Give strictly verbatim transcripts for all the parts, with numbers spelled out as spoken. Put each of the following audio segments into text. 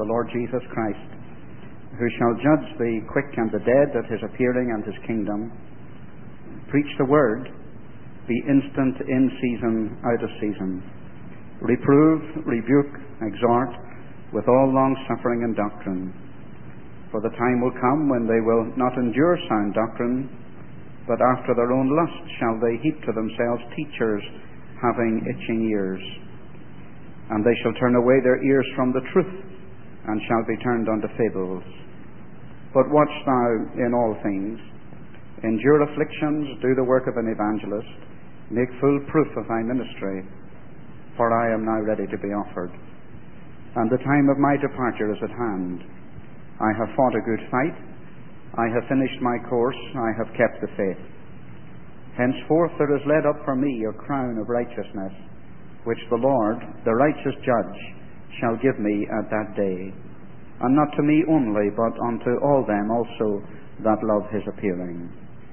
the Lord Jesus Christ, who shall judge the quick and the dead at his appearing and his kingdom. Preach the word, be instant in season, out of season. Reprove, rebuke, exhort, with all long-suffering and doctrine. For the time will come when they will not endure sound doctrine, but after their own lust shall they heap to themselves teachers having itching ears. And they shall turn away their ears from the truth, and shall be turned unto fables. But watch thou in all things, endure afflictions, do the work of an evangelist, make full proof of thy ministry, for I am now ready to be offered, and the time of my departure is at hand. I have fought a good fight, I have finished my course, I have kept the faith. Henceforth there is laid up for me a crown of righteousness, which the Lord, the righteous judge, shall give me at that day, and not to me only, but unto all them also that love his appearing.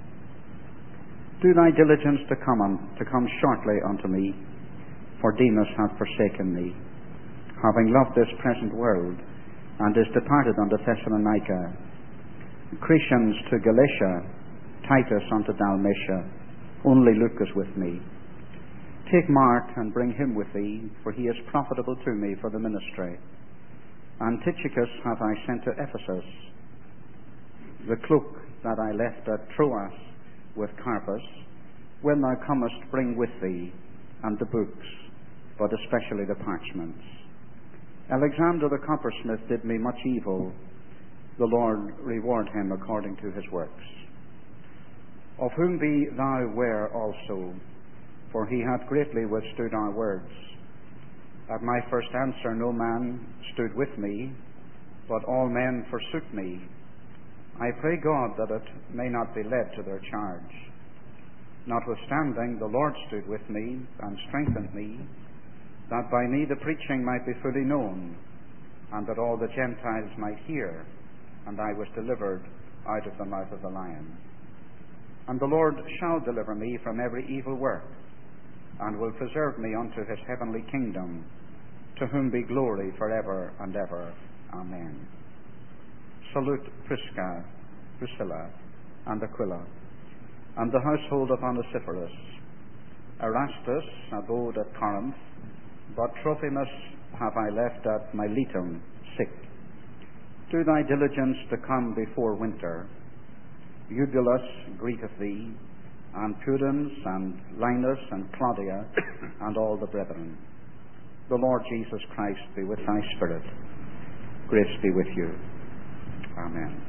Do thy diligence to come on, to come shortly unto me, for Demas hath forsaken me, having loved this present world, and is departed unto Thessalonica. Crescens to Galatia, Titus unto Dalmatia. Only Luke is with me. Take Mark and bring him with thee, for he is profitable to me for the ministry. And Tychicus have I sent to Ephesus. The cloak that I left at Troas with Carpus, when thou comest, bring with thee, and the books, but especially the parchments. Alexander the coppersmith did me much evil. The Lord reward him according to his works. Of whom be thou ware also, for he hath greatly withstood our words. At my first answer no man stood with me, but all men forsook me. I pray God that it may not be led to their charge. Notwithstanding, the Lord stood with me and strengthened me, that by me the preaching might be fully known, and that all the Gentiles might hear, and I was delivered out of the mouth of the lion. And the Lord shall deliver me from every evil work, and will preserve me unto his heavenly kingdom, to whom be glory for ever and ever. Amen. Salute Prisca, Priscilla, and Aquila, and the household of Onesiphorus. Erastus abode at Corinth, but Trophimus have I left at Miletum sick. Do thy diligence to come before winter. Eubulus greeteth thee, and Pudens, and Linus, and Claudia, and all the brethren. The Lord Jesus Christ be with thy spirit. Grace be with you. Amen.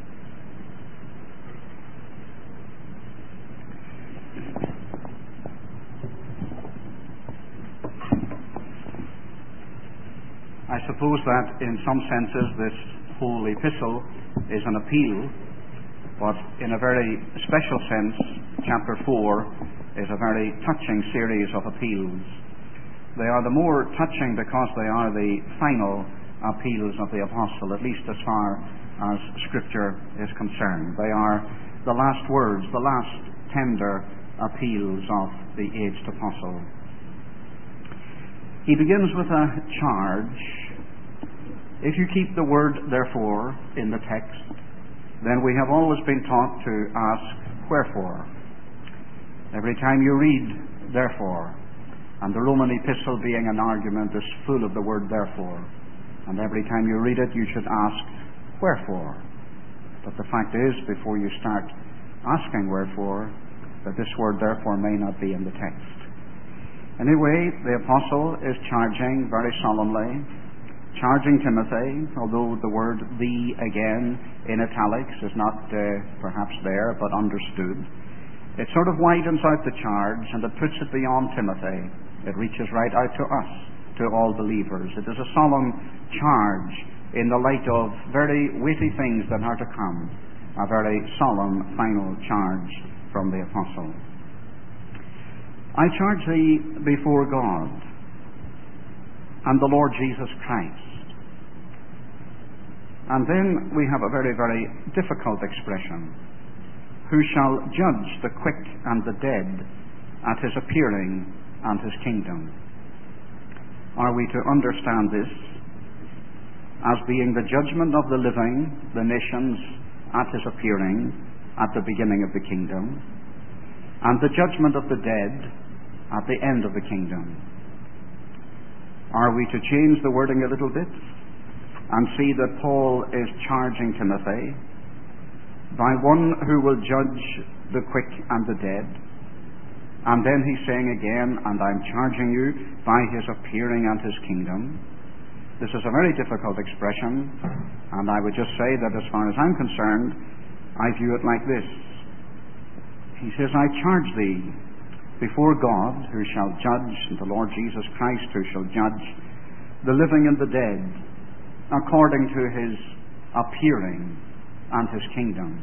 I suppose that in some senses this whole epistle is an appeal, but in a very special sense, chapter four is a very touching series of appeals. They are the more touching because they are the final appeals of the apostle, at least as far as Scripture is concerned. They are the last words, the last tender appeals of the aged apostle. He begins with a charge. If you keep the word therefore in the text, then we have always been taught to ask wherefore. Every time you read therefore, and the Roman epistle being an argument is full of the word therefore, and every time you read it you should ask wherefore. But the fact is, before you start asking wherefore, that this word therefore may not be in the text. Anyway, the apostle is charging very solemnly, charging Timothy, although the word thee again in italics is not uh, perhaps there, but understood. It sort of widens out the charge and it puts it beyond Timothy. It reaches right out to us, to all believers. It is a solemn charge in the light of very weighty things that are to come, a very solemn final charge from the apostle. I charge thee before God and the Lord Jesus Christ. And then we have a very, very difficult expression. Who shall judge the quick and the dead at his appearing and his kingdom. Are we to understand this as being the judgment of the living, the nations, at his appearing at the beginning of the kingdom, and the judgment of the dead at the end of the kingdom. Are we to change the wording a little bit and see that Paul is charging Timothy by one who will judge the quick and the dead? And then he's saying again, and I'm charging you by his appearing and his kingdom. This is a very difficult expression, and I would just say that as far as I'm concerned, I view it like this. He says, I charge thee before God, who shall judge, and the Lord Jesus Christ, who shall judge the living and the dead, according to his appearing and his kingdom.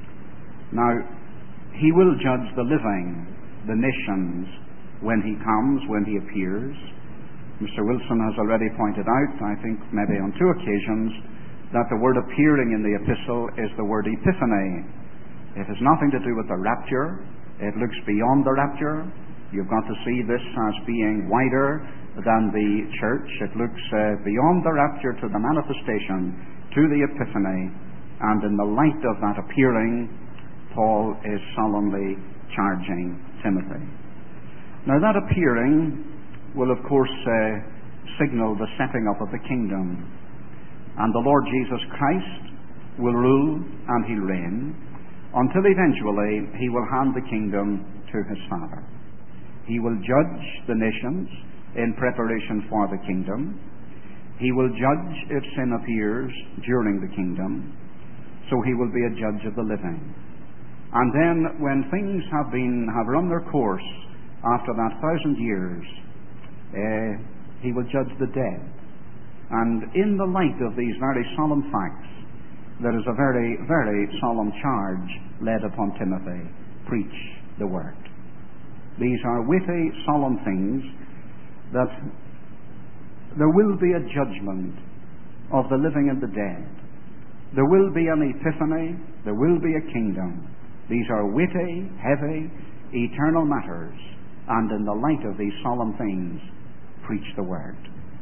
Now, he will judge the living, the nations, when he comes, when he appears. Mister Wilson has already pointed out, I think maybe on two occasions, that the word appearing in the epistle is the word epiphany. It has nothing to do with the rapture. It looks beyond the rapture. You've got to see this as being wider than the church. It looks uh, beyond the rapture to the manifestation, to the epiphany. And in the light of that appearing, Paul is solemnly charging Timothy. Now that appearing will of course uh, signal the setting up of the kingdom. And the Lord Jesus Christ will rule and he'll reign until eventually he will hand the kingdom to his Father. He will judge the nations in preparation for the kingdom. He will judge if sin appears during the kingdom. So he will be a judge of the living. And then when things have been have run their course after that thousand years, Uh, he will judge the dead. And in the light of these very solemn facts, there is a very, very solemn charge laid upon Timothy. Preach the word. These are witty, solemn things, that there will be a judgment of the living and the dead. There will be an epiphany. There will be a kingdom. These are witty, heavy, eternal matters. And in the light of these solemn things, preach the word.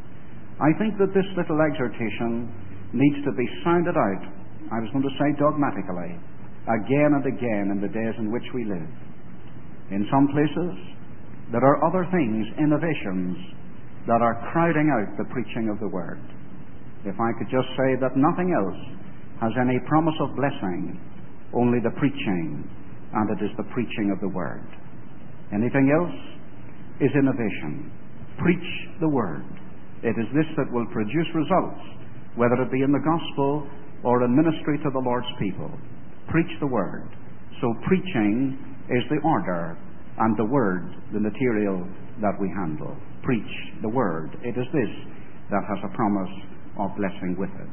I think that this little exhortation needs to be sounded out, I was going to say dogmatically, again and again in the days in which we live. In some places, there are other things, innovations, that are crowding out the preaching of the word. If I could just say that nothing else has any promise of blessing, only the preaching, and it is the preaching of the word. Anything else is innovation. Preach the word. It is this that will produce results, whether it be in the gospel or in ministry to the Lord's people. Preach the word. So preaching is the order, and the word the material that we handle. Preach the word. It is this that has a promise of blessing with it.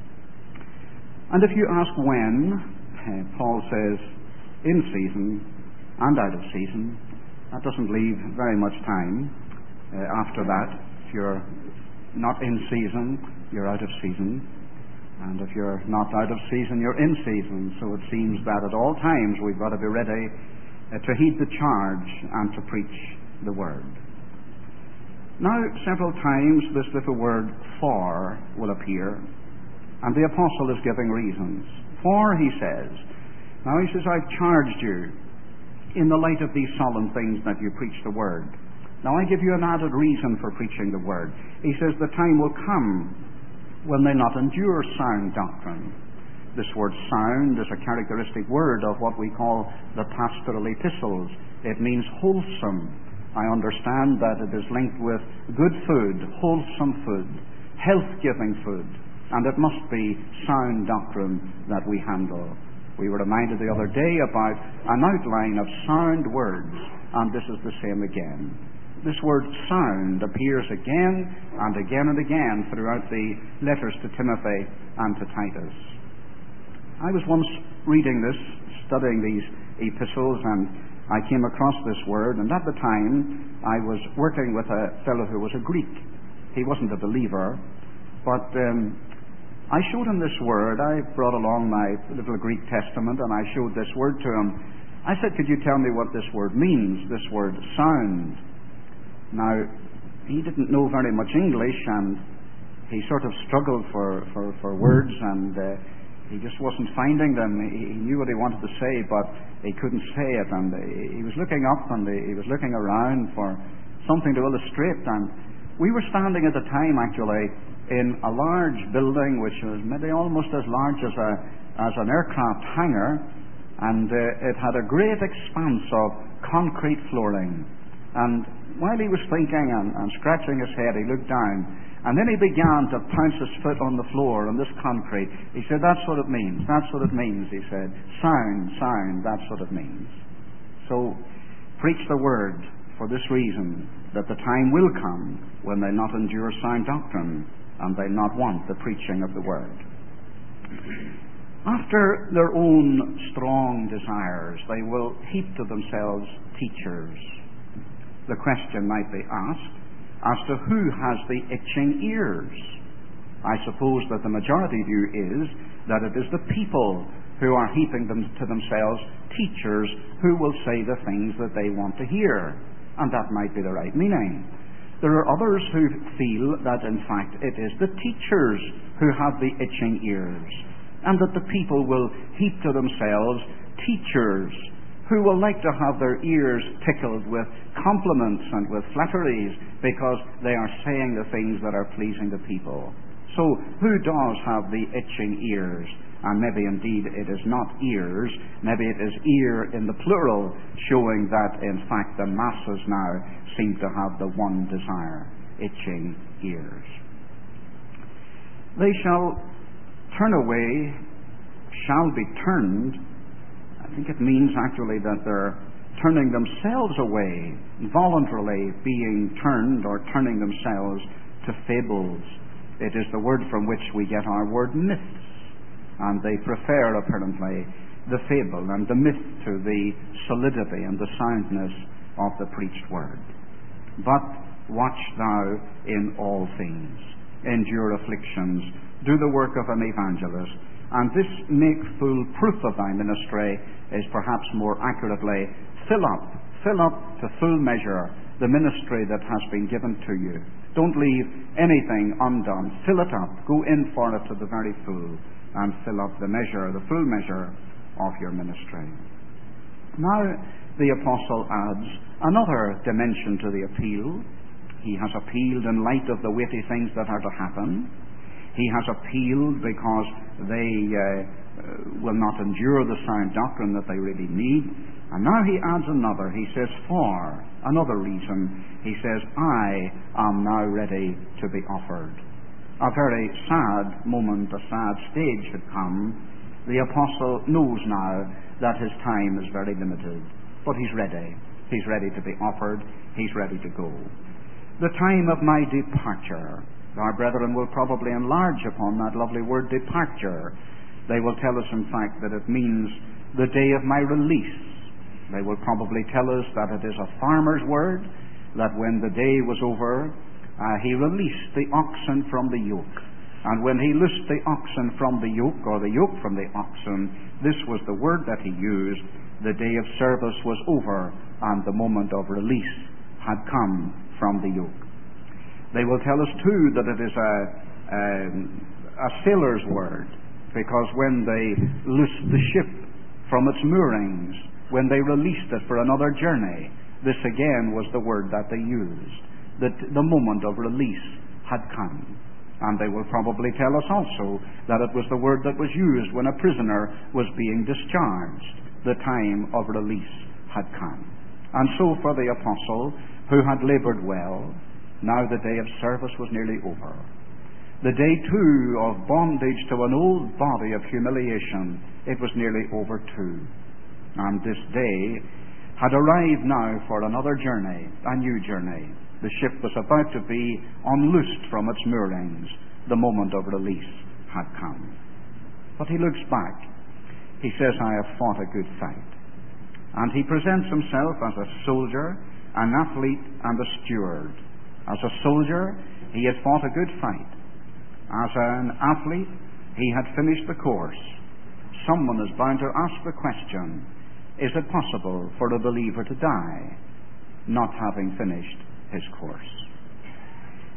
And if you ask when, Paul says in season and out of season. That doesn't leave very much time uh, after that. If you're not in season, you're out of season. And if you're not out of season, you're in season. So it seems that at all times we've got to be ready uh, to heed the charge and to preach the word. Now, several times this little word for will appear, and the apostle is giving reasons. For, he says, now he says, I've charged you in the light of these solemn things that you preach the word. Now I give you an added reason for preaching the word. He says the time will come when they not endure sound doctrine. This word sound is a characteristic word of what we call the pastoral epistles. It means wholesome. I understand that it is linked with good food, wholesome food, health-giving food, and it must be sound doctrine that we handle. We were reminded the other day about an outline of sound words, and this is the same again. This word sound appears again and again and again throughout the letters to Timothy and to Titus. I was once reading this, studying these epistles, and I came across this word, and at the time I was working with a fellow who was a Greek. He wasn't a believer, but um, I showed him this word. I brought along my little Greek Testament, and I showed this word to him. I said, could you tell me what this word means, this word sound? Now, he didn't know very much English, and he sort of struggled for, for, for words, and uh, he just wasn't finding them. He, he knew what he wanted to say, but he couldn't say it, and he was looking up and he was looking around for something to illustrate. And we were standing at the time, actually, in a large building which was maybe almost as large as a as an aircraft hangar, and uh, it had a great expanse of concrete flooring. And while he was thinking and, and scratching his head, he looked down, and then he began to pounce his foot on the floor on this concrete. He said, "That's what it means. That's what it means," he said. "Sound, sound, that's what it means." So, preach the word for this reason, that the time will come when they not endure sound doctrine, and they not want the preaching of the word. After their own strong desires, they will heap to themselves teachers. The question might be asked as to who has the itching ears. I suppose that the majority view is that it is the people who are heaping them to themselves teachers who will say the things that they want to hear, and that might be the right meaning. There are others who feel that in fact it is the teachers who have the itching ears, and that the people will heap to themselves teachers who will like to have their ears tickled with compliments and with flatteries because they are saying the things that are pleasing the people. So who does have the itching ears? And maybe indeed it is not ears, maybe it is ear in the plural, showing that in fact the masses now seem to have the one desire, itching ears. They shall turn away, shall be turned. I think it means actually that they're turning themselves away, voluntarily being turned or turning themselves to fables. It is the word from which we get our word myths. And they prefer, apparently, the fable and the myth to the solidity and the soundness of the preached word. But watch thou in all things, endure afflictions, do the work of an evangelist, and this make full proof of thy ministry is perhaps more accurately, fill up, fill up to full measure the ministry that has been given to you. Don't leave anything undone. Fill it up. Go in for it to the very full, and fill up the measure, the full measure of your ministry. Now the apostle adds another dimension to the appeal. He has appealed in light of the weighty things that are to happen. He has appealed because they uh, will not endure the sound doctrine that they really need. And now he adds another. He says, for another reason, he says, I am now ready to be offered. A very sad moment, a sad stage had come. The apostle knows now that his time is very limited, but he's ready. He's ready to be offered. He's ready to go. The time of my departure. Our brethren will probably enlarge upon that lovely word departure. They will tell us, in fact, that it means the day of my release. They will probably tell us that it is a farmer's word, that when the day was over, Uh, he released the oxen from the yoke. And when he loosed the oxen from the yoke, or the yoke from the oxen, this was the word that he used. The day of service was over, and the moment of release had come from the yoke. They will tell us too that it is a, a, a sailor's word, because when they loosed the ship from its moorings, when they released it for another journey, this again was the word that they used. That the moment of release had come. And they will probably tell us also that it was the word that was used when a prisoner was being discharged. The time of release had come. And so for the apostle, who had laboured well, now the day of service was nearly over. The day too of bondage to an old body of humiliation, it was nearly over too. And this day had arrived now for another journey, a new journey. The ship was about to be unloosed from its moorings. The moment of release had come. But he looks back. He says, I have fought a good fight. And he presents himself as a soldier, an athlete, and a steward. As a soldier, he had fought a good fight. As an athlete, he had finished the course. Someone is bound to ask the question, is it possible for a believer to die not having finished his course?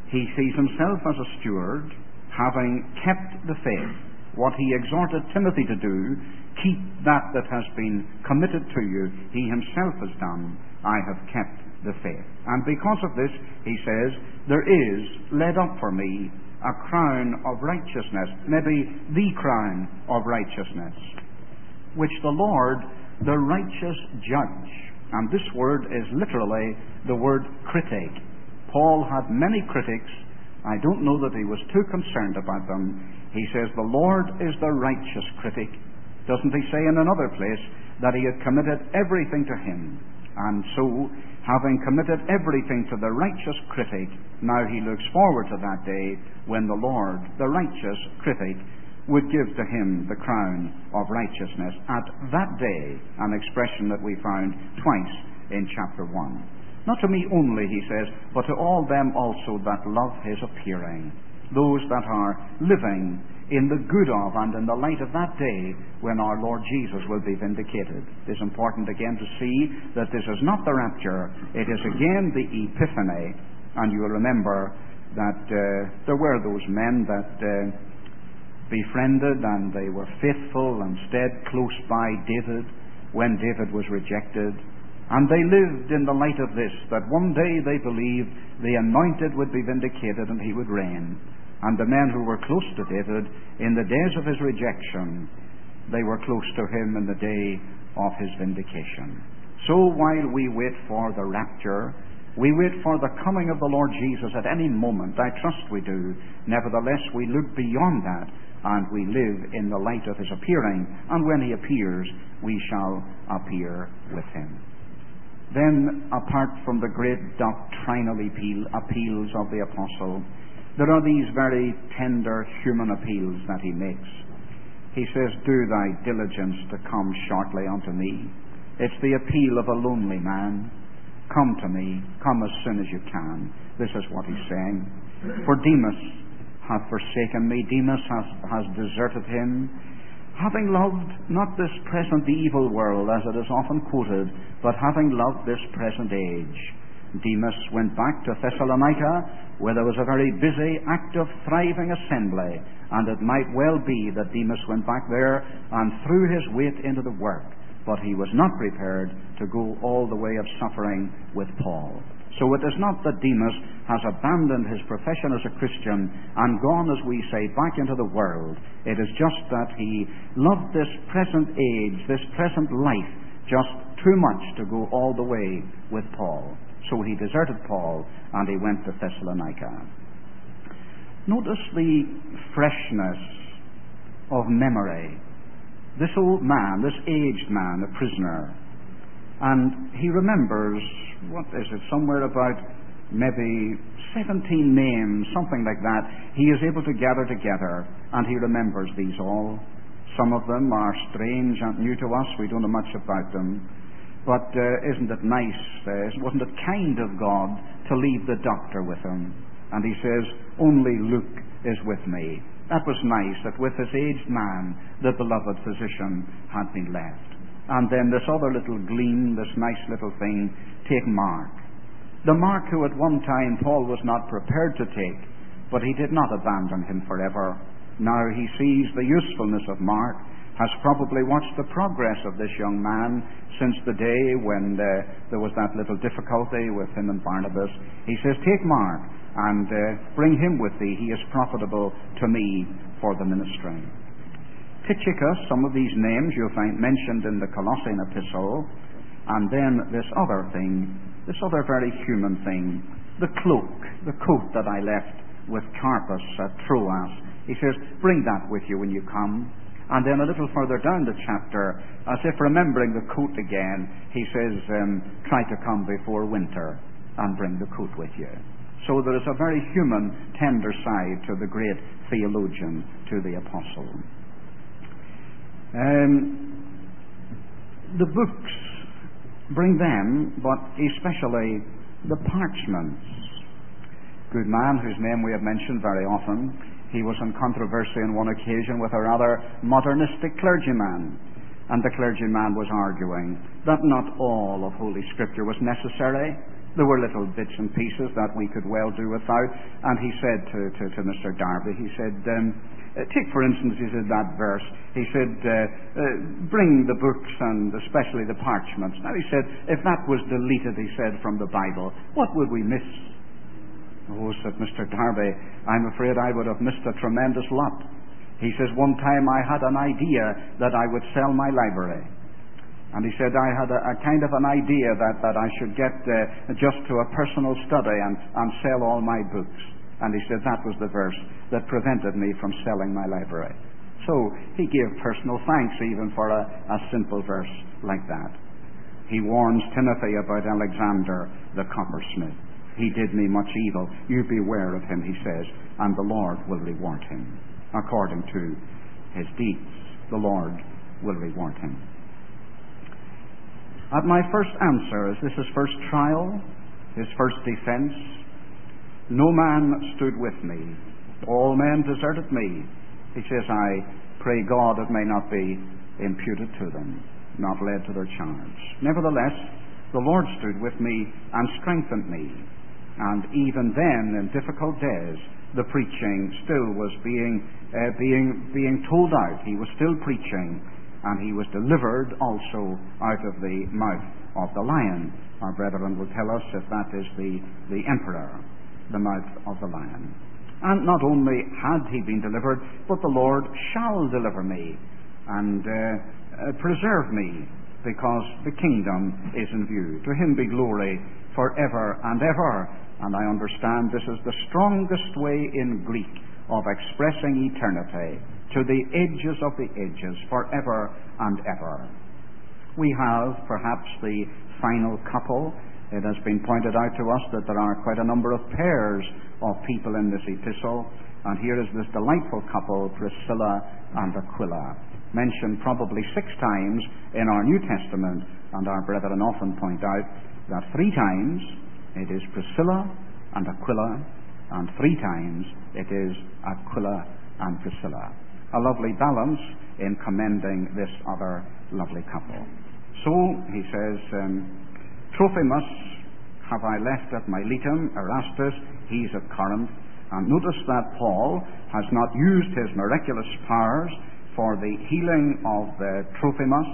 He sees himself as a steward, having kept the faith. What he exhorted Timothy to do, keep that that has been committed to you, he himself has done. I have kept the faith. And because of this, he says, there is laid up for me a crown of righteousness, maybe the crown of righteousness, which the Lord, the righteous judge, and this word is literally the word critic. Paul had many critics. I don't know that he was too concerned about them. He says, the Lord is the righteous critic. Doesn't he say in another place that he had committed everything to him? And so, having committed everything to the righteous critic, now he looks forward to that day when the Lord, the righteous critic, would give to him the crown of righteousness. At that day, an expression that we found twice in chapter one. Not to me only, he says, but to all them also that love his appearing. Those that are living in the good of and in the light of that day when our Lord Jesus will be vindicated. It is important again to see that this is not the rapture, it is again the epiphany. And you will remember that uh, there were those men that uh, befriended and they were faithful and stayed close by David when David was rejected. And they lived in the light of this, that one day they believed the anointed would be vindicated and he would reign. And the men who were close to David in the days of his rejection, they were close to him in the day of his vindication. So while we wait for the rapture, we wait for the coming of the Lord Jesus at any moment. I trust we do. Nevertheless, we look beyond that and we live in the light of his appearing. And when he appears, we shall appear with him. Then, apart from the great doctrinal appeal, appeals of the apostle, there are these very tender human appeals that he makes. He says, do thy diligence to come shortly unto me. It's the appeal of a lonely man. Come to me. Come as soon as you can. This is what he's saying. For Demas hath forsaken me. Demas has, has deserted him, having loved not this present evil world, as it is often quoted, but having loved this present age. Demas went back to Thessalonica, where there was a very busy, active, thriving assembly, and it might well be that Demas went back there and threw his weight into the work, but he was not prepared to go all the way of suffering with Paul. So it is not that Demas has abandoned his profession as a Christian and gone, as we say, back into the world. It is just that he loved this present age, this present life, just too much to go all the way with Paul. So he deserted Paul and he went to Thessalonica. Notice the freshness of memory. This old man, this aged man, a prisoner, and he remembers, what is it, somewhere about maybe seventeen names, something like that, he is able to gather together, and he remembers these all. Some of them are strange and new to us, we don't know much about them. But uh, isn't it nice, uh, wasn't it kind of God to leave the doctor with him? And he says, only Luke is with me. That was nice, that with this aged man, the beloved physician had been left. And then this other little gleam, this nice little thing, take Mark. The Mark who at one time Paul was not prepared to take, but he did not abandon him forever. Now he sees the usefulness of Mark, has probably watched the progress of this young man since the day when uh, there was that little difficulty with him and Barnabas. He says, take Mark and uh, bring him with thee. He is profitable to me for the ministry. Tychicus, some of these names you'll find mentioned in the Colossian epistle, and then this other thing, this other very human thing, the cloak, the coat that I left with Carpus at Troas. He says, bring that with you when you come. And then a little further down the chapter, as if remembering the coat again, he says, um, try to come before winter and bring the coat with you. So there is a very human, tender side to the great theologian, to the apostle. Um, the books, bring them, but especially the parchments. Good man, whose name we have mentioned very often. He was in controversy on one occasion with a rather modernistic clergyman, and the clergyman was arguing that not all of Holy Scripture was necessary, There were little bits and pieces that we could well do without. And he said to, to, to Mister Darby, he said, um, uh, take for instance, he said, that verse. He said, uh, uh, bring the books and especially the parchments. Now he said, if that was deleted, he said, from the Bible, what would we miss? Oh, said Mister Darby, I'm afraid I would have missed a tremendous lot. He says, one time I had an idea that I would sell my library. And he said, I had a, a kind of an idea that, that I should get uh, just to a personal study and, and sell all my books. And he said that was the verse that prevented me from selling my library. So he gave personal thanks even for a, a simple verse like that. He warns Timothy about Alexander the coppersmith. He did me much evil. You beware of him, he says, and the Lord will reward him. According to his deeds, the Lord will reward him. At my first answer, as this is first trial, his first defense, no man stood with me. All men deserted me. He says, I pray God it may not be imputed to them, not led to their charge. Nevertheless, the Lord stood with me and strengthened me. And even then, in difficult days, the preaching still was being, uh, being, being told out. He was still preaching. And he was delivered also out of the mouth of the lion. Our brethren will tell us if that is the, the emperor, the mouth of the lion. And not only had he been delivered, but the Lord shall deliver me and uh, uh, preserve me, because the kingdom is in view. To him be glory forever and ever. And I understand this is the strongest way in Greek of expressing eternity, to the ages of the ages, forever and ever. We have perhaps the final couple. It has been pointed out to us that there are quite a number of pairs of people in this epistle, and here is this delightful couple, Priscilla and Aquila, mentioned probably six times in our New Testament, and our brethren often point out that three times it is Priscilla and Aquila, and three times it is Aquila and Priscilla. A lovely balance in commending this other lovely couple. So, he says, um, Trophimus have I left at Miletum, Erastus, he's at Corinth. And notice that Paul has not used his miraculous powers for the healing of uh, Trophimus.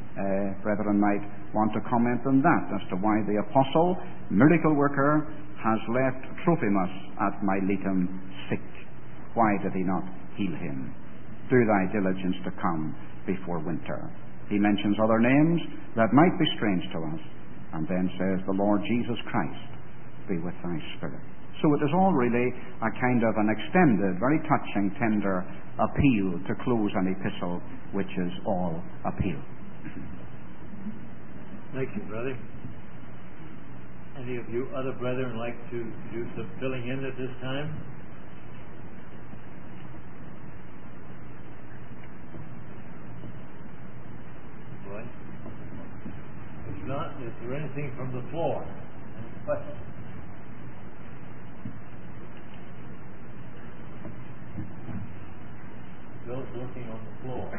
Uh, brethren might want to comment on that, as to why the apostle, miracle worker, has left Trophimus at Miletum sick. Why did he not heal him? Do thy diligence to come before winter. He mentions other names that might be strange to us, and then says, the Lord Jesus Christ be with thy spirit. So it is all really a kind of an extended, very touching, tender appeal to close an epistle, which is all appeal. Thank you, brother. Any of you other brethren like to do some filling in at this time? Boy. If not, is there anything from the floor? Any questions? Bill's looking on the floor.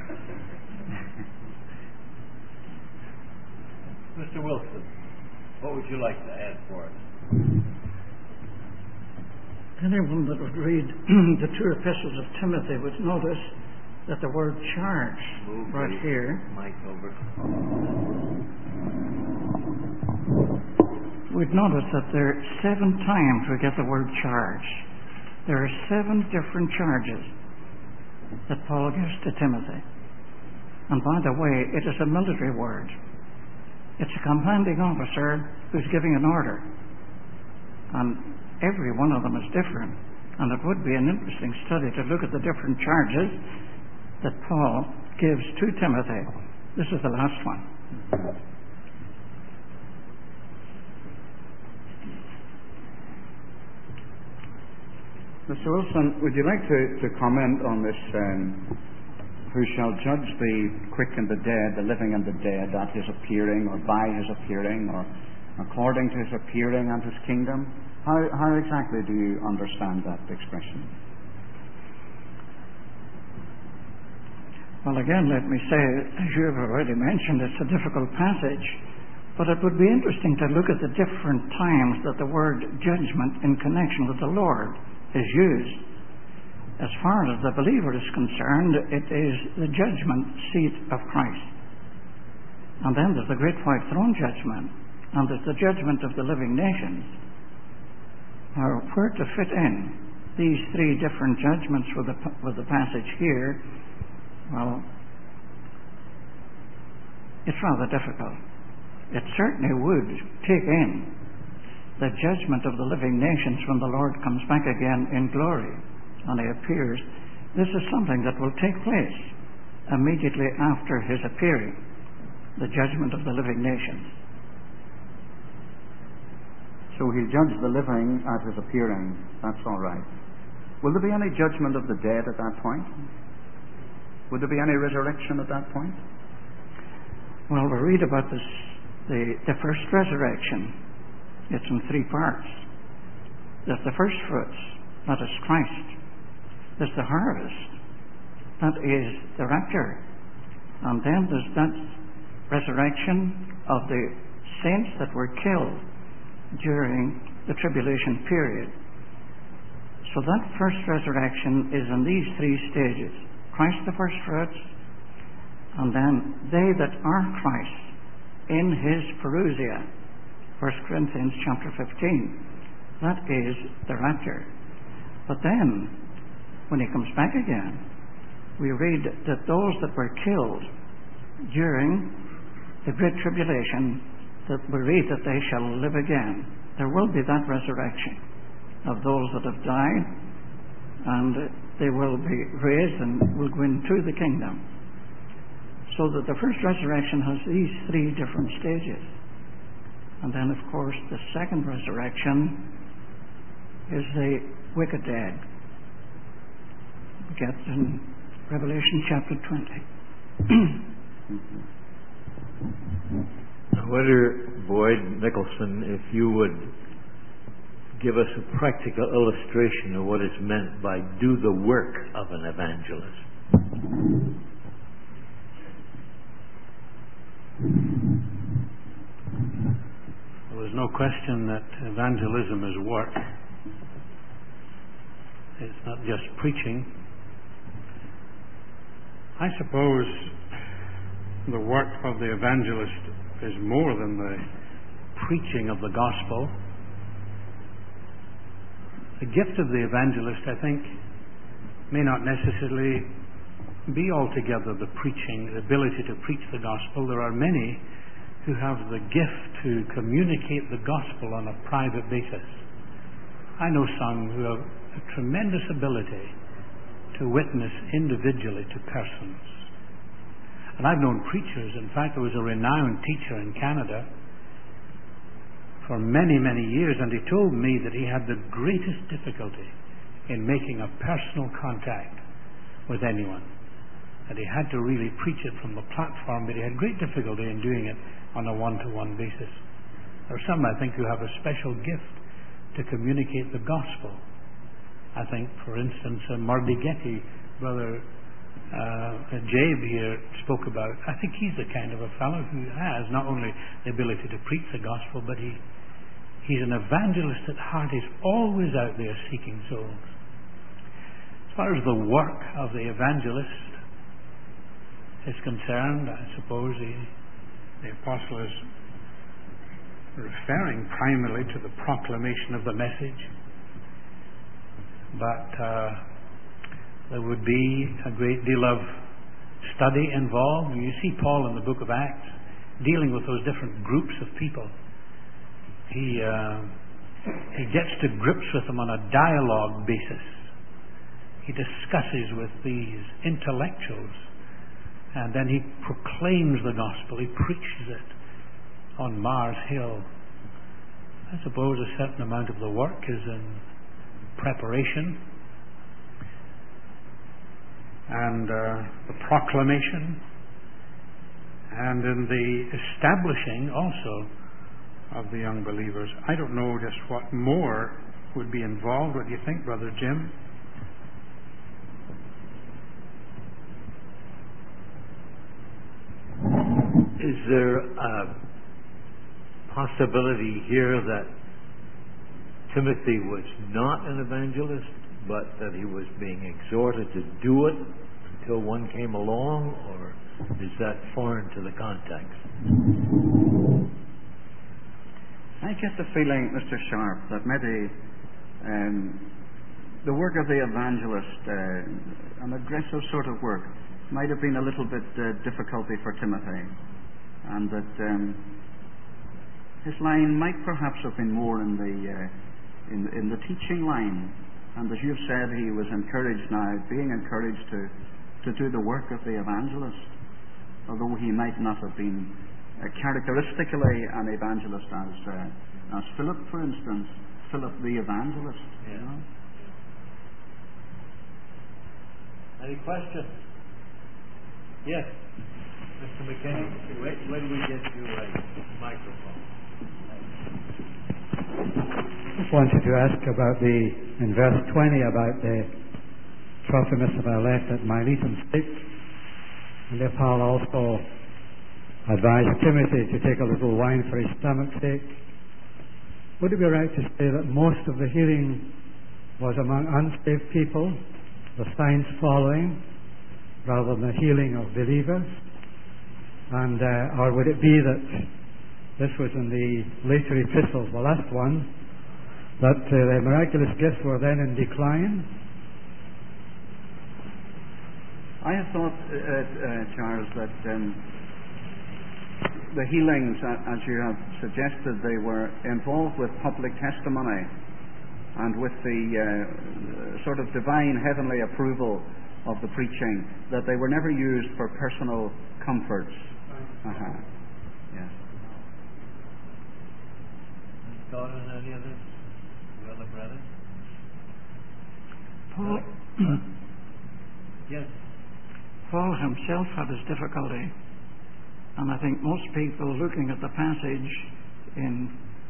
Mister Wilson, what would you like to add for us? Anyone that would read the two epistles of Timothy would notice that the word charge Move right here, mic over. we'd notice that there are seven times we get the word charge. There are seven different charges that Paul gives to Timothy. And by the way, it is a military word. It's a commanding officer who's giving an order. And every one of them is different. And it would be an interesting study to look at the different charges that Paul gives to Timothy. This is the last one. Mister Wilson, would you like to, to comment on this, um, who shall judge the quick and the dead, the living and the dead, at his appearing, or by his appearing, or according to his appearing and his kingdom? How, how exactly do you understand that expression? Well, again, let me say, as you have already mentioned, it's a difficult passage. But it would be interesting to look at the different times that the word judgment in connection with the Lord is used. As far as the believer is concerned, it is the judgment seat of Christ. And then there's the great white throne judgment, and there's the judgment of the living nations. Now, where to fit in these three different judgments with the, with the passage here, well, it's rather difficult. It certainly would take in the judgment of the living nations when the Lord comes back again in glory and He appears. This is something that will take place immediately after His appearing, the judgment of the living nations. So He'll judge the living at His appearing. That's all right. Will there be any judgment of the dead at that point? Would there be any resurrection at that point? Well, we read about this, the, the first resurrection. It's in three parts. There's the first fruits, that is Christ. There's the harvest, that is the rapture. And then there's that resurrection of the saints that were killed during the tribulation period. So that first resurrection is in these three stages. Christ the first fruits, and then they that are Christ in His parousia, First Corinthians chapter fifteen. That is the rapture. But then, when He comes back again, we read that those that were killed during the Great Tribulation, that we read that they shall live again. There will be that resurrection of those that have died, and they will be raised and will go into the kingdom. So that the first resurrection has these three different stages. And then, of course, the second resurrection is the wicked dead. We get in Revelation chapter twenty. I wonder, Boyd Nicholson, if you would give us a practical illustration of what is meant by do the work of an evangelist. Well, there's no question that evangelism is work. It's not just preaching. I suppose the work of the evangelist is more than the preaching of the gospel. The gift of the evangelist, I think, may not necessarily be altogether the preaching, the ability to preach the gospel. There are many who have the gift to communicate the gospel on a private basis. I know some who have a tremendous ability to witness individually to persons. And I've known preachers. In fact, there was a renowned teacher in Canada for many, many years, and he told me that he had the greatest difficulty in making a personal contact with anyone. And he had to really preach it from the platform, but he had great difficulty in doing it on a one-to-one basis. There are some, I think, who have a special gift to communicate the gospel. I think, for instance, uh, Murdy Getty, Brother uh, Jabe here spoke about. I think he's the kind of a fellow who has not only the ability to preach the gospel, but he he's an evangelist at heart. He's always out there seeking souls. As far as the work of the evangelist is concerned, I suppose the, the apostle is referring primarily to the proclamation of the message. But uh, there would be a great deal of study involved. You see Paul in the book of Acts dealing with those different groups of people. He uh, he gets to grips with them on a dialogue basis. He discusses with these intellectuals, and then he proclaims the gospel. He preaches it on Mars Hill. I suppose a certain amount of the work is in preparation and uh, the proclamation, and in the establishing also of the young believers. I don't know just what more would be involved. What do you think, Brother Jim? Is there a possibility here that Timothy was not an evangelist, but that he was being exhorted to do it until one came along, or is that foreign to the context? I get the feeling, Mister Sharp, that maybe um, the work of the evangelist, uh, an aggressive sort of work, might have been a little bit uh, difficulty for Timothy, and that um, his line might perhaps have been more in the uh, in, in the teaching line. And as you've said, he was encouraged now, being encouraged to to do the work of the evangelist, although he might not have been uh, characteristically an evangelist as uh, as Philip, for instance, Philip the evangelist. Yeah. You know? Any questions? Yes, Mister McKinney. Wait, when we get you a microphone. Just wanted to ask about the, in verse twenty, about the Trophimus of our left at Miletum's sick. And there Paul also advised Timothy to take a little wine for his stomach's sake. Would it be right to say that most of the healing was among unsaved people, the signs following, rather than the healing of believers? And uh, or would it be that this was in the later epistles, the last one, that uh, the miraculous gifts were then in decline? I have thought, uh, uh, Charles, that um, the healings, uh, as you have suggested, they were involved with public testimony and with the uh, sort of divine heavenly approval of the preaching, that they were never used for personal comforts. Uh-huh. Yes. Thought on any of this? Brother, brother? Paul, yes. Paul himself had his difficulty, and I think most people looking at the passage in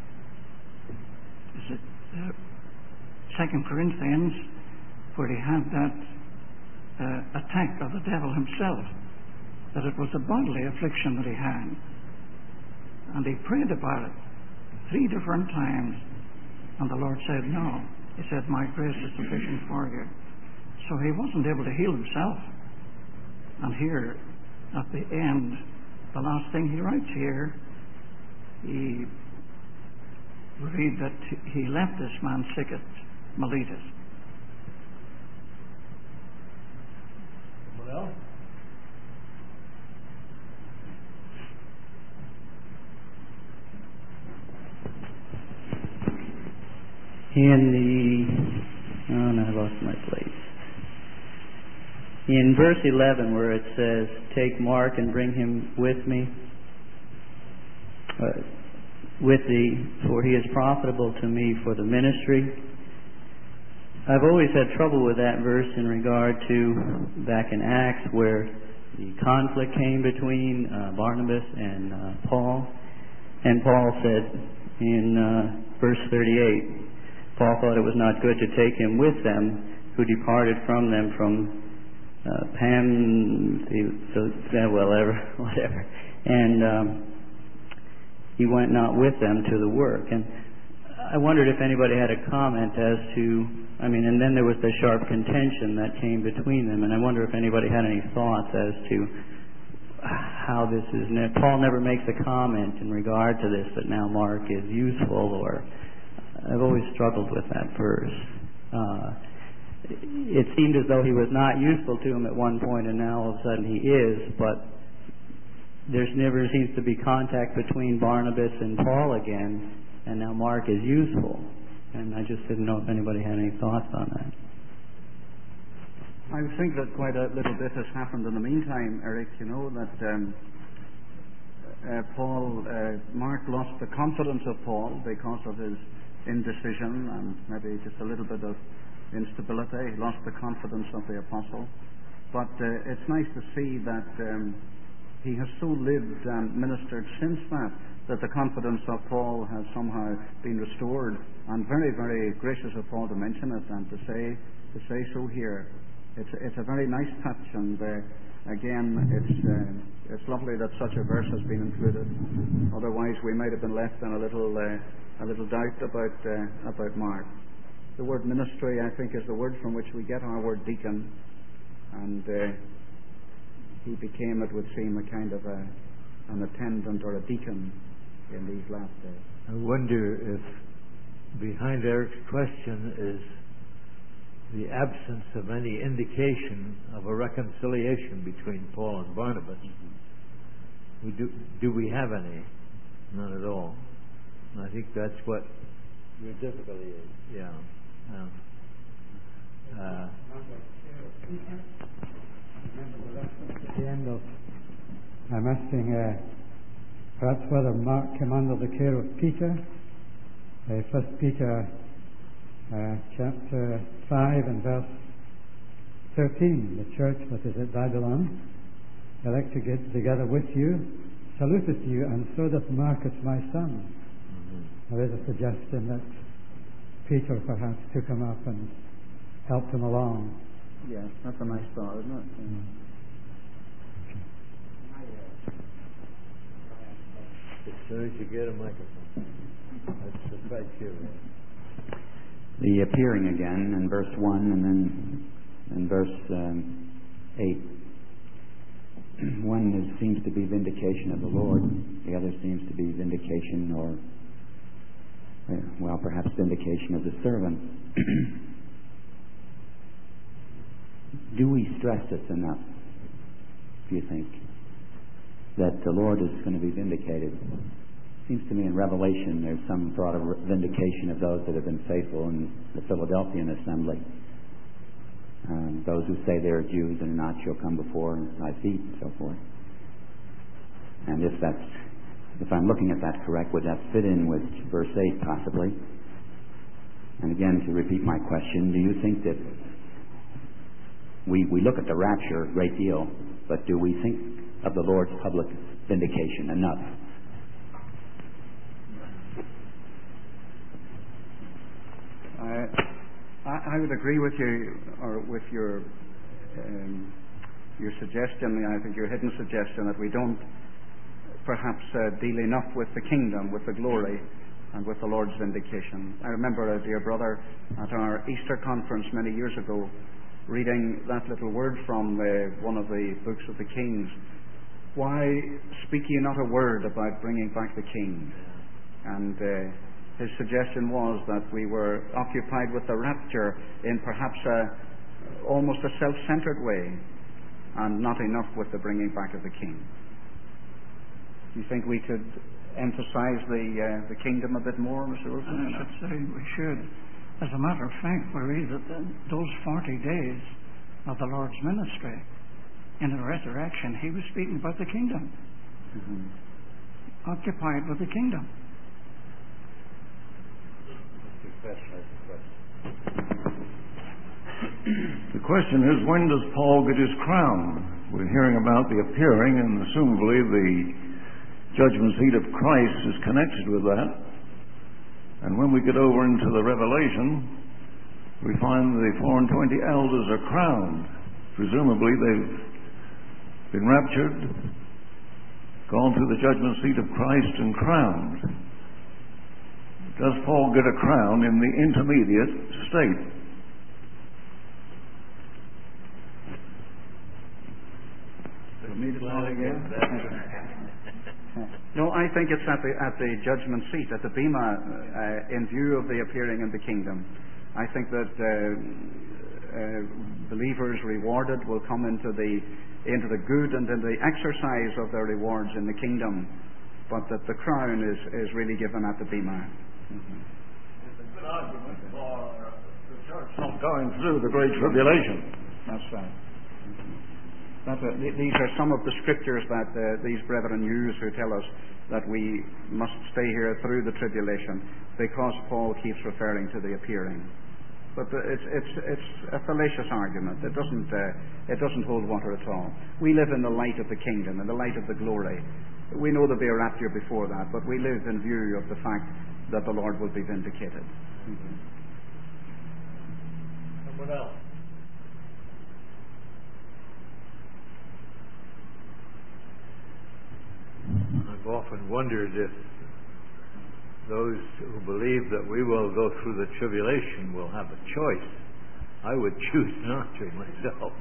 is it uh, Second Corinthians, where he had that uh, attack of the devil himself, that it was a bodily affliction that he had, and he prayed about it three different times, and the Lord said no. He said, "My grace is sufficient for you." So he wasn't able to heal himself. And here, at the end, the last thing he writes here, he read that he left this man sick at Miletus. What else? In the, oh no, I lost my place. In verse eleven, where it says, "Take Mark and bring him with me, uh, with thee, for he is profitable to me for the ministry." I've always had trouble with that verse in regard to back in Acts, where the conflict came between uh, Barnabas and uh, Paul, and Paul said in uh, verse thirty-eight, Paul thought it was not good to take him with them, who departed from them from uh, Pam, so, well, whatever, whatever. And um, he went not with them to the work. And I wondered if anybody had a comment as to, I mean, and then there was the sharp contention that came between them, and I wonder if anybody had any thoughts as to how this is. Ne- Paul never makes a comment in regard to this, that now Mark is useful, or I've always struggled with that verse. Uh, it seemed as though he was not useful to him at one point, and now all of a sudden he is, but there's never seems to be contact between Barnabas and Paul again, and now Mark is useful. And I just didn't know if anybody had any thoughts on that. I think that quite a little bit has happened in the meantime, Eric. You know, that um, uh, Paul, uh, Mark lost the confidence of Paul because of his indecision and maybe just a little bit of instability. He lost the confidence of the apostle. But uh, it's nice to see that um, he has so lived and ministered since that, that the confidence of Paul has somehow been restored. And very, very gracious of Paul to mention it and to say to say so here. It's it's a very nice touch, and uh, again, it's uh, it's lovely that such a verse has been included. Otherwise, we might have been left in a little uh, a little doubt about uh, about Mark. The word ministry, I think, is the word from which we get our word deacon, and uh, he became, it would seem, a kind of a, an attendant or a deacon in these last days. I wonder if behind Eric's question is the absence of any indication of a reconciliation between Paul and Barnabas. Mm-hmm. We do, do we have any? None at all. And I think that's what your difficulty is. Yeah. Um, uh, At the end of, I'm asking uh, perhaps whether Mark came under the care of Peter. Uh, First Peter uh, chapter five and verse thirteen. The church that is at Babylon, elect to get together with you, saluteth you, and so doth Marcus my son. Mm-hmm. There is a suggestion that Peter perhaps took him up and helped him along. Yes, that's a nice thought, isn't it? Mm. As soon as you get a microphone, that's the criteria. The appearing again in verse one and then in verse um, eight. One is, seems to be vindication of the Lord. The other seems to be vindication or, well, perhaps vindication of the servant. Do we stress this enough, do you think, that the Lord is going to be vindicated? Seems to me in Revelation there's some thought of vindication of those that have been faithful in the Philadelphian assembly. Um, those who say they are Jews and are not shall come before thy feet, and so forth. And if that's, if I'm looking at that correct, would that fit in with verse eight possibly? And again, to repeat my question, do you think that we, we look at the rapture a great deal, but do we think of the Lord's public vindication enough? I, I would agree with you, or with your um, your suggestion. I think your hidden suggestion that we don't perhaps uh, deal enough with the kingdom, with the glory, and with the Lord's vindication. I remember a dear brother at our Easter conference many years ago reading that little word from uh, one of the books of the Kings. Why speak ye not a word about bringing back the King? And uh, his suggestion was that we were occupied with the rapture in perhaps a, almost a self-centered way, and not enough with the bringing back of the King. Do you think we could emphasize the uh, the kingdom a bit more, Mister Wilson? I should say we should. As a matter of fact, we read that the, those forty days of the Lord's ministry in the resurrection, he was speaking about the kingdom. Mm-hmm. Occupied with the kingdom. The question is, when does Paul get his crown? We're hearing about the appearing, and assumably the judgment seat of Christ is connected with that. And when we get over into the Revelation, we find the four and twenty elders are crowned. Presumably they've been raptured, gone through the judgment seat of Christ and crowned. Does Paul get a crown in the intermediate state? No, I think it's at the at the judgment seat, at the bema, uh, in view of the appearing in the kingdom. I think that uh, uh, believers rewarded will come into the into the good and in the exercise of their rewards in the kingdom, but that the crown is, is really given at the bema. Mm-hmm. It's a good argument for the church not going through the Great Tribulation. That's right. That, uh, these are some of the scriptures that uh, these brethren use who tell us that we must stay here through the tribulation, because Paul keeps referring to the appearing. But uh, it's it's it's a fallacious argument. It doesn't uh, it doesn't hold water at all. We live in the light of the kingdom, in the light of the glory. We know there'll be a rapture before that, but we live in view of the fact that the Lord will be vindicated. Mm-hmm. Someone else? wondered if those who believe that we will go through the tribulation will have a choice. I would choose not to myself.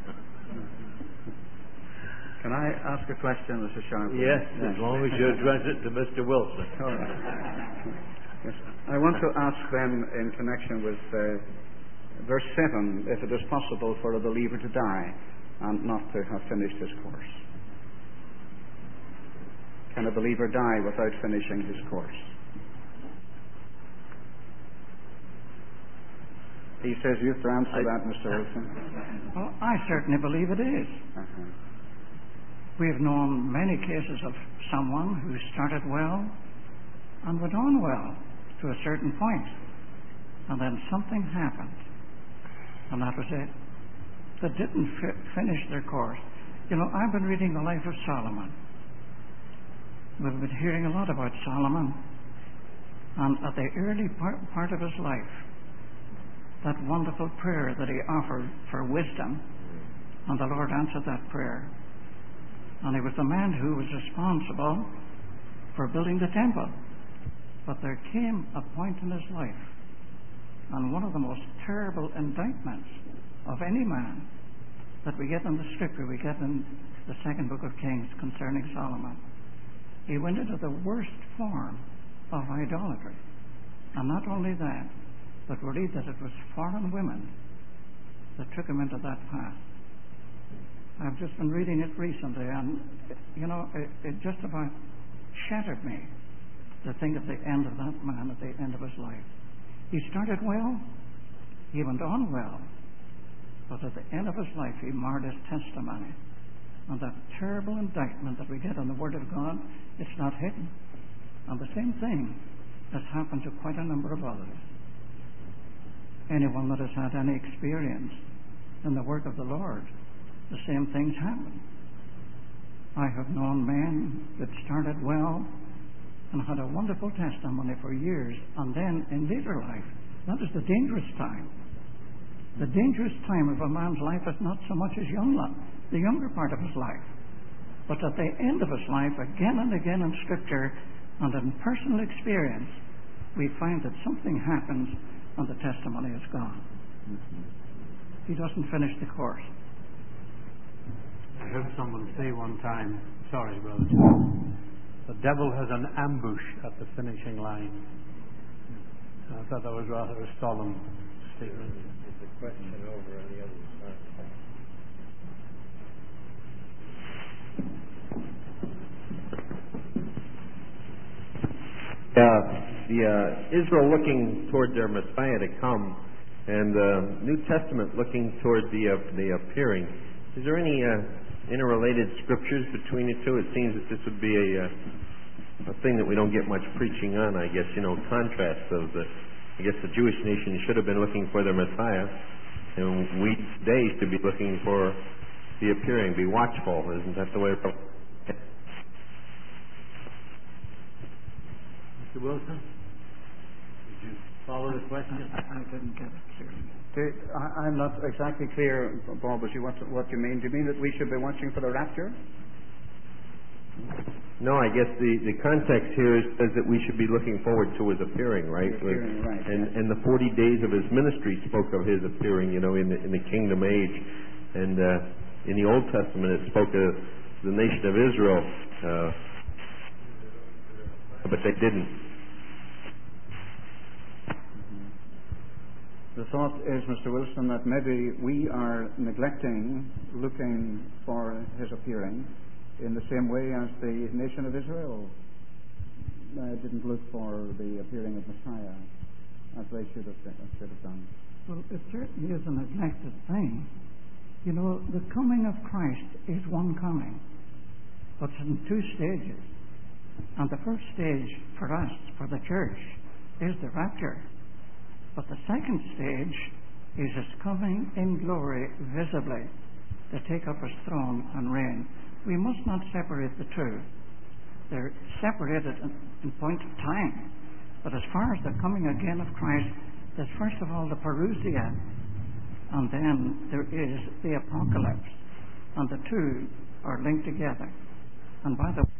Can I ask a question, Mister Sharp? Yes, as long as you address it to Mister Wilson. All right. Yes. I want to ask them in connection with uh, verse seven, if it is possible for a believer to die and not to have finished his course. Can a believer die without finishing his course? He says you have to answer I, that, Mister Wilson. Well, I certainly believe it is. Uh-huh. We have known many cases of someone who started well and went on well to a certain point, and then something happened, and that was it. They didn't fi- finish their course. You know, I've been reading the life of Solomon. We've been hearing a lot about Solomon, and at the early part, part of his life, that wonderful prayer that he offered for wisdom, and the Lord answered that prayer. And he was the man who was responsible for building the temple. But there came a point in his life, and one of the most terrible indictments of any man that we get in the Scripture, we get in the second book of Kings concerning Solomon. He went into the worst form of idolatry. And not only that, but we read that it was foreign women that took him into that path. I've just been reading it recently, and, you know, it, it just about shattered me to think of the end of that man at the end of his life. He started well, he went on well, but at the end of his life he marred his testimony. And that terrible indictment that we get in the Word of God, it's not hidden. And the same thing has happened to quite a number of others. Anyone that has had any experience in the work of the Lord, the same things happen. I have known men that started well and had a wonderful testimony for years, and then in later life, that is the dangerous time. The dangerous time of a man's life is not so much as young life, the younger part of his life, but at the end of his life, again and again in Scripture and in personal experience, we find that something happens and the testimony is gone. Mm-hmm. He doesn't finish the course. I heard someone say one time, sorry, brother, the devil has an ambush at the finishing line. I thought that was rather a solemn statement. There's a question over on the other side. Uh, the uh, Israel looking toward their Messiah to come, and the uh, New Testament looking toward the uh, the appearing. Is there any uh, interrelated scriptures between the two? It seems that this would be a uh, a thing that we don't get much preaching on. I guess you know contrast of the. I guess the Jewish nation should have been looking for their Messiah, and we today should be looking for the appearing. Be watchful. Isn't that the way? Mister Wilson, did you follow the question? I, I didn't get it clearly. I, I'm not exactly clear, Bob, as you what, what you mean. Do you mean that we should be watching for the rapture? No, I guess the, the context here is, is that we should be looking forward to his appearing, right? Appearing, right. And, and the forty days of his ministry spoke of his appearing, you know, in the, in the kingdom age. And uh, in the Old Testament, it spoke of the nation of Israel, uh, but they didn't. The thought is, Mister Wilson, that maybe we are neglecting looking for his appearing in the same way as the nation of Israel uh, didn't look for the appearing of Messiah as they should have, should have done. Well, it certainly is a neglected thing. You know, the coming of Christ is one coming, but it's in two stages. And the first stage for us, for the church, is the rapture. But the second stage is his coming in glory visibly to take up his throne and reign. We must not separate the two. They're separated in, in point of time. But as far as the coming again of Christ, there's first of all the parousia, and then there is the apocalypse. And the two are linked together. And by the